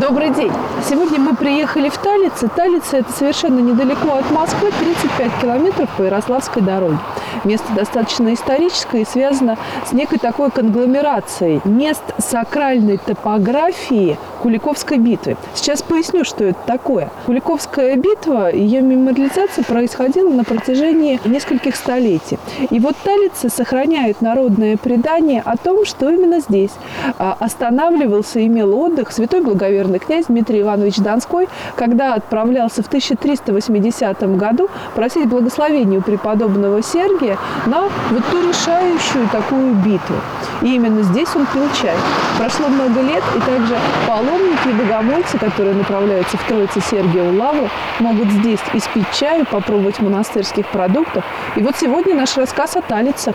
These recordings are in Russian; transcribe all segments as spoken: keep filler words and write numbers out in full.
Добрый день! Сегодня мы приехали в Талицы. Талицы – это совершенно недалеко от Москвы, тридцать пять километров по Ярославской дороге. Место достаточно историческое и связано с некой такой конгломерацией мест сакральной топографии Куликовской битвы. Сейчас поясню, что это такое. Куликовская битва, ее мемориализация происходила на протяжении нескольких столетий. И вот Талицы сохраняют народное предание о том, что именно здесь останавливался и имел отдых святой благоверный князь Дмитрий Иванович Донской, когда отправлялся в тысяча триста восьмидесятом году просить благословения у преподобного Сергия на вот ту решающую такую битву. И именно здесь он пил чай. Прошло много лет, и также паломники и богомольцы, которые направляются в Троице-Сергиеву лавру, могут здесь испить чаю, попробовать монастырских продуктов. И вот сегодня наш рассказ о Талицах.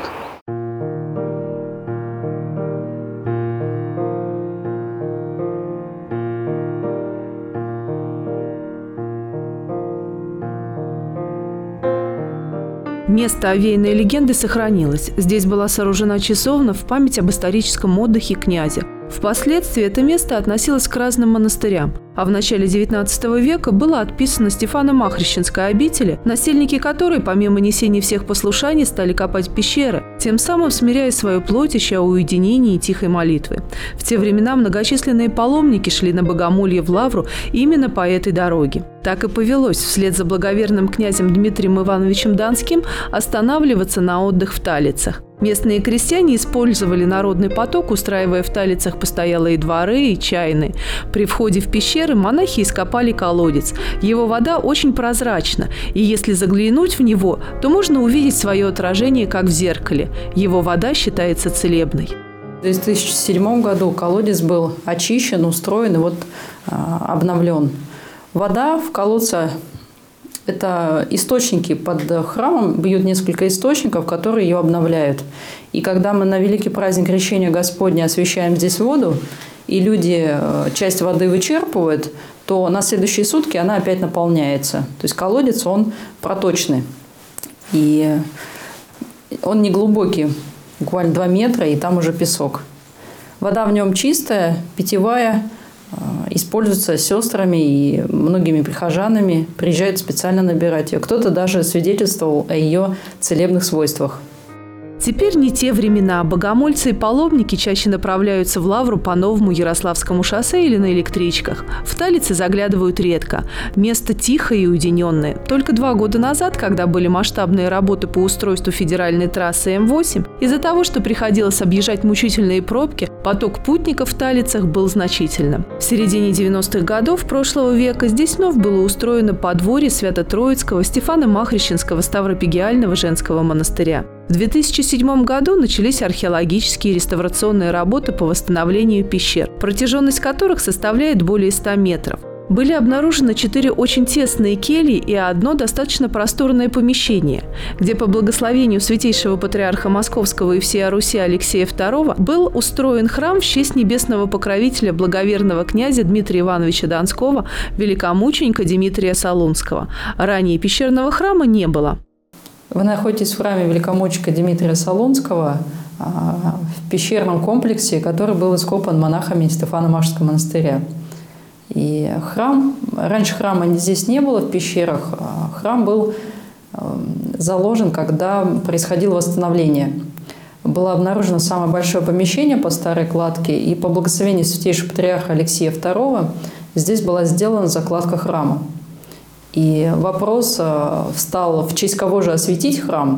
Место овеянной легендой сохранилось. Здесь была сооружена часовня в память об историческом отдыхе князя. Впоследствии это место относилось к разным монастырям, а в начале девятнадцатого века было отписано Стефано-Махрищенской обители, насельники которой, помимо несения всех послушаний, стали копать пещеры, тем самым смиряя свою плоть, ища уединения и тихой молитвы. В те времена многочисленные паломники шли на богомолье в лавру именно по этой дороге. Так и повелось вслед за благоверным князем Дмитрием Ивановичем Донским останавливаться на отдых в Талицах. Местные крестьяне использовали народный поток, устраивая в Талицах постоялые дворы и чайные. При входе в пещеры монахи ископали колодец. Его вода очень прозрачна, и если заглянуть в него, то можно увидеть свое отражение, как в зеркале. Его вода считается целебной. В две тысячи седьмом году колодец был очищен, устроен и вот а, обновлен. Вода в колодце – это источники под храмом, бьют несколько источников, которые ее обновляют. И когда мы на великий праздник Крещения Господня освящаем здесь воду, и люди часть воды вычерпывают, то на следующие сутки она опять наполняется. То есть колодец, он проточный. И он не глубокий, буквально два метра, и там уже песок. Вода в нем чистая, питьевая, используется сестрами и многими прихожанами, приезжают специально набирать ее. Кто-то даже свидетельствовал о ее целебных свойствах. Теперь не те времена. Богомольцы и паломники чаще направляются в лавру по новому Ярославскому шоссе или на электричках. В Талицы заглядывают редко. Место тихое и уединенное. Только два года назад, когда были масштабные работы по устройству федеральной трассы эм восемь, из-за того, что приходилось объезжать мучительные пробки, поток путников в Талицах был значительным. В середине девяностых годов прошлого века здесь вновь было устроено подворье Свято-Троицкого Стефано-Махрищенского Ставропигиального женского монастыря. В две тысячи седьмом году начались археологические и реставрационные работы по восстановлению пещер, протяженность которых составляет более ста метров. Были обнаружены четыре очень тесные кельи и одно достаточно просторное помещение, где по благословению святейшего патриарха Московского и всея Руси Алексея второго был устроен храм в честь небесного покровителя благоверного князя Дмитрия Ивановича Донского, великомученика Дмитрия Солунского. Ранее пещерного храма не было. Вы находитесь в храме великомученика Дмитрия Солунского в пещерном комплексе, который был ископан монахами Стефано-Махрищенского монастыря. И храм, раньше храма здесь не было в пещерах, храм был заложен, когда происходило восстановление. Было обнаружено самое большое помещение по старой кладке, и по благословению святейшего патриарха Алексея второго здесь была сделана закладка храма. И вопрос встал, в честь кого же осветить храм.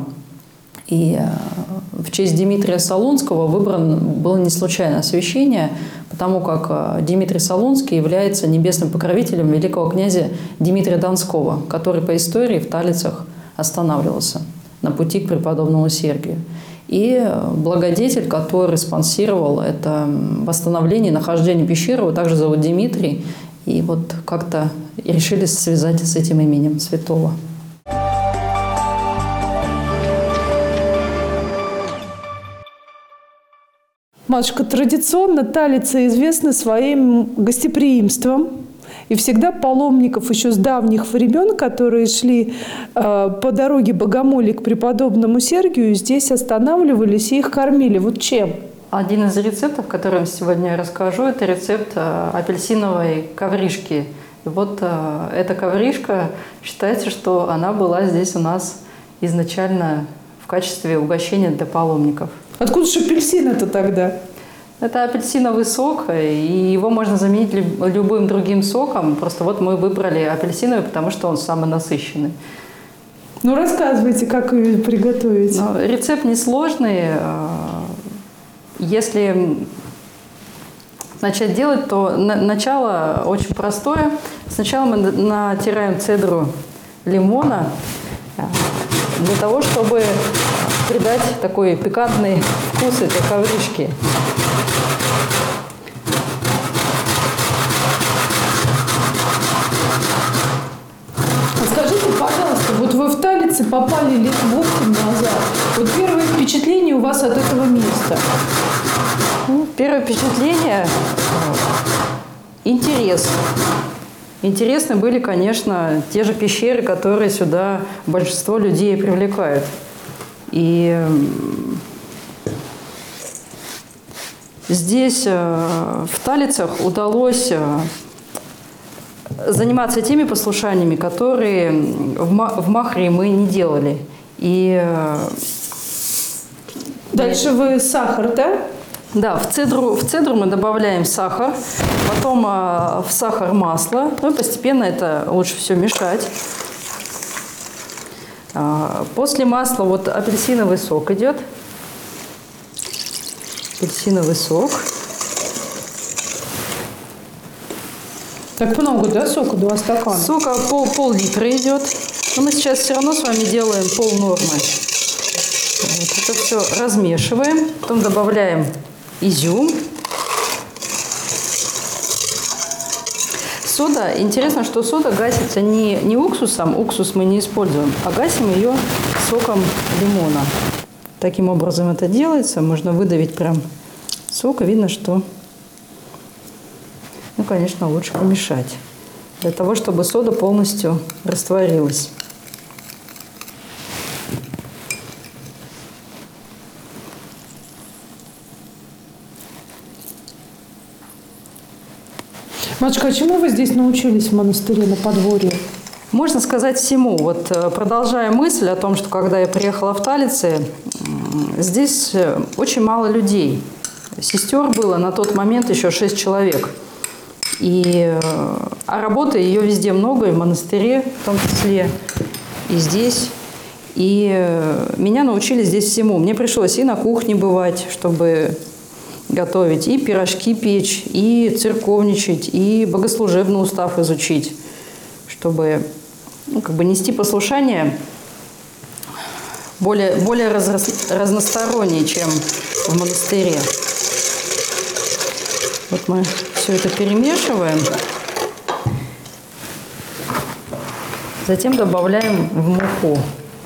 И в честь Дмитрия Солунского выбран было не случайное освящение, потому как Дмитрий Солунский является небесным покровителем великого князя Дмитрия Донского, который по истории в Талицах останавливался на пути к преподобному Сергию. И благодетель, который спонсировал это восстановление, нахождение пещеры, его также зовут Дмитрий. И вот как-то решили связать с этим именем святого. Матушка, традиционно Талицы известны своим гостеприимством. И всегда паломников еще с давних времен, которые шли э, по дороге Богомолья к преподобному Сергию, здесь останавливались и их кормили. Вот чем? Один из рецептов, который я сегодня расскажу, это рецепт апельсиновой ковришки. И вот эта ковришка, считается, что она была здесь у нас изначально в качестве угощения для паломников. Откуда же апельсин-то тогда? Это апельсиновый сок, и его можно заменить любым другим соком. Просто вот мы выбрали апельсиновый, потому что он самый насыщенный. Ну, рассказывайте, как ее приготовить. Ну, рецепт несложный. Если начать делать, то на начало очень простое. Сначала мы натираем цедру лимона для того, чтобы придать такой пикантный вкус этой ковришки. Скажите, пожалуйста, вот вы в Талице попали лет восемь назад. Вот первое впечатление у вас от этого места? Ну, первое впечатление – интерес. Интересны были, конечно, те же пещеры, которые сюда большинство людей привлекают. И здесь, в Талицах, удалось заниматься теми послушаниями, которые в Махре мы не делали. И дальше вы сахар, да? Да, в цедру, в цедру мы добавляем сахар, потом в сахар масло. Ну и постепенно это лучше все мешать. После масла вот апельсиновый сок идет. Апельсиновый сок. Так много, да, сока? Два стакана? Сока пол, пол-литра идет. Но мы сейчас все равно с вами делаем пол нормы. Вот это все размешиваем. Потом добавляем изюм. Сода. Интересно, что сода гасится не, не уксусом. Уксус мы не используем, а гасим ее соком лимона. Таким образом это делается. Можно выдавить прям сок. И видно, что, ну, конечно, лучше помешать. Для того, чтобы сода полностью растворилась. Матушка, а чему вы здесь научились в монастыре на подворье? Можно сказать всему. Вот продолжая мысль о том, что когда я приехала в Талицы, здесь очень мало людей. Сестер было на тот момент еще шесть человек. И, а работы ее везде много, и в монастыре в том числе, и здесь. И меня научили здесь всему. Мне пришлось и на кухне бывать, чтобы готовить, и пирожки печь, и церковничать, и богослужебный устав изучить, чтобы, ну, как бы нести послушание более, более раз, разностороннее, чем в монастыре. Вот мы все это перемешиваем, затем добавляем в муку.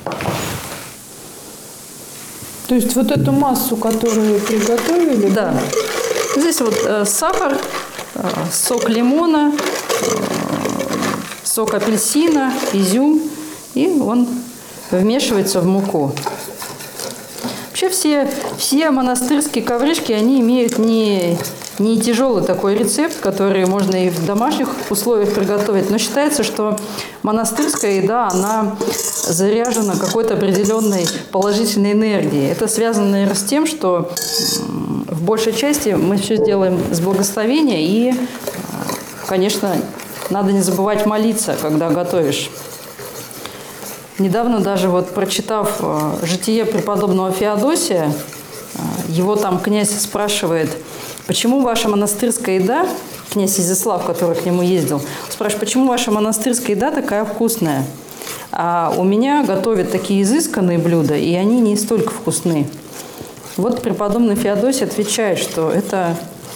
То есть вот эту массу, которую приготовили? Да. Здесь вот э, сахар, э, сок лимона, э, сок апельсина, изюм, и он вмешивается в муку. Вообще все, все монастырские ковришки, они имеют не, не тяжелый такой рецепт, который можно и в домашних условиях приготовить, но считается, что монастырская еда, она заряжена какой-то определенной положительной энергией. Это связано, наверное, с тем, что в большей части мы все сделаем с благословения, и, конечно, надо не забывать молиться, когда готовишь. Недавно даже вот прочитав житие преподобного Феодосия, его там князь спрашивает, почему ваша монастырская еда, князь Изяслав, который к нему ездил, спрашивает, почему ваша монастырская еда такая вкусная? А у меня готовят такие изысканные блюда, и они не столько вкусны. Вот преподобный Феодосий отвечает, что это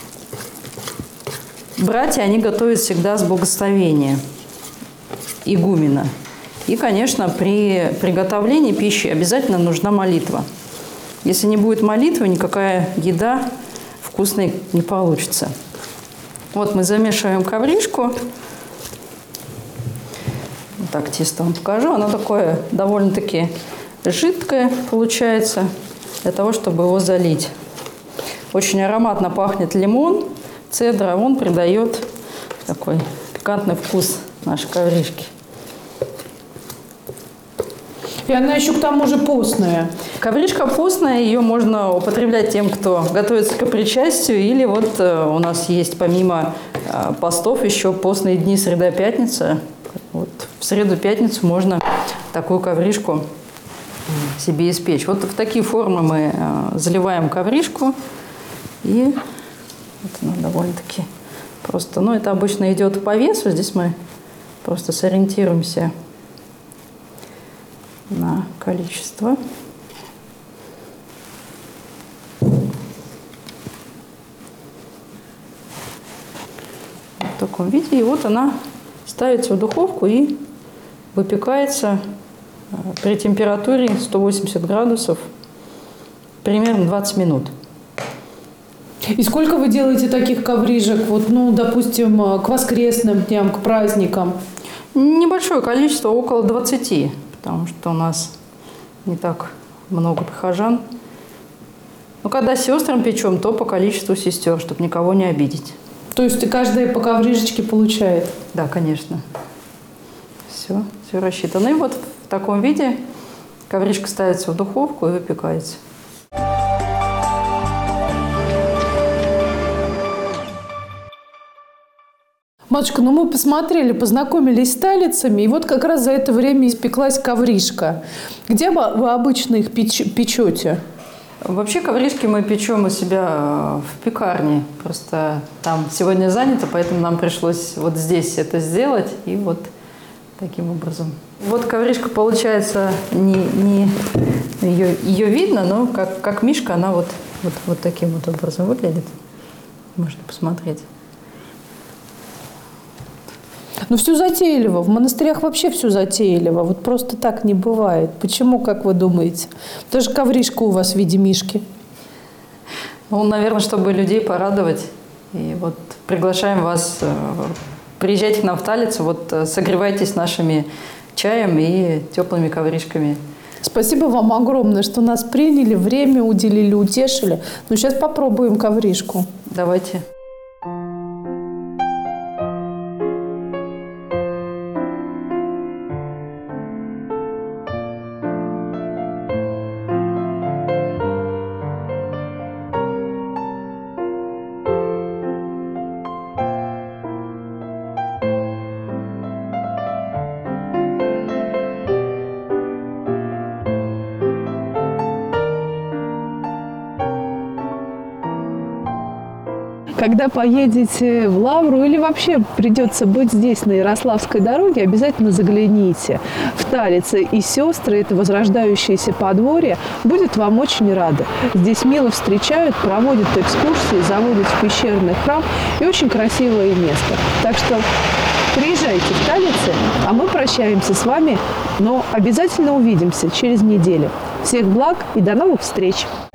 братья, они готовят всегда с благословения игумена. И, конечно, при приготовлении пищи обязательно нужна молитва. Если не будет молитвы, никакая еда вкусной не получится. Вот мы замешиваем ковришку. Вот так тесто вам покажу. Оно такое довольно-таки жидкое получается, для того, чтобы его залить. очень ароматно пахнет лимон, цедра. Он придает такой пикантный вкус нашей ковришки. И она еще к тому же постная. Ковришка постная, ее можно употреблять тем, кто готовится к причастию. Или вот э, у нас есть помимо э, постов еще постные дни среда-пятница. Вот в среду-пятницу можно такую ковришку себе испечь. Вот в такие формы мы э, заливаем ковришку. И вот она довольно-таки просто. Ну, это обычно идет по весу. Здесь мы просто сориентируемся на количество. В таком виде. И вот она ставится в духовку и выпекается при температуре сто восемьдесят градусов примерно двадцать минут. И сколько вы делаете таких коврижек, вот, ну, допустим, к воскресным дням, к праздникам? Небольшое количество, около двадцати, потому что у нас не так много прихожан. Но когда сестрам печем, то по количеству сестер, чтобы никого не обидеть. То есть каждая по коврижечке получает? Да, конечно. Все, все рассчитано. И вот в таком виде ковришка ставится в духовку и выпекается. Матушка, ну мы посмотрели, познакомились с талицами, и вот как раз за это время испеклась ковришка. Где вы обычно их печ- печете? Вообще ковришки мы печем у себя в пекарне. Просто там сегодня занято, поэтому нам пришлось вот здесь это сделать. И вот таким образом. Вот ковришка получается, не, не ее, ее видно, но как, как мишка она вот, вот, вот таким вот образом выглядит. Можно посмотреть. Ну, все затейливо. В монастырях вообще все затейливо. Вот просто так не бывает. Почему, как вы думаете? Даже ковришка у вас в виде мишки. Ну, наверное, чтобы людей порадовать. И вот приглашаем вас, приезжайте к нам в Талицу, вот согревайтесь нашими чаем и теплыми ковришками. Спасибо вам огромное, что нас приняли, время уделили, утешили. Ну, сейчас попробуем ковришку. Давайте. Когда поедете в Лавру или вообще придется быть здесь, на Ярославской дороге, обязательно загляните. В Талице и сестры, это возрождающееся подворье, будет вам очень рады. Здесь мило встречают, проводят экскурсии, заводят в пещерный храм и очень красивое место. Так что приезжайте в Талице, а мы прощаемся с вами, но обязательно увидимся через неделю. Всех благ и до новых встреч!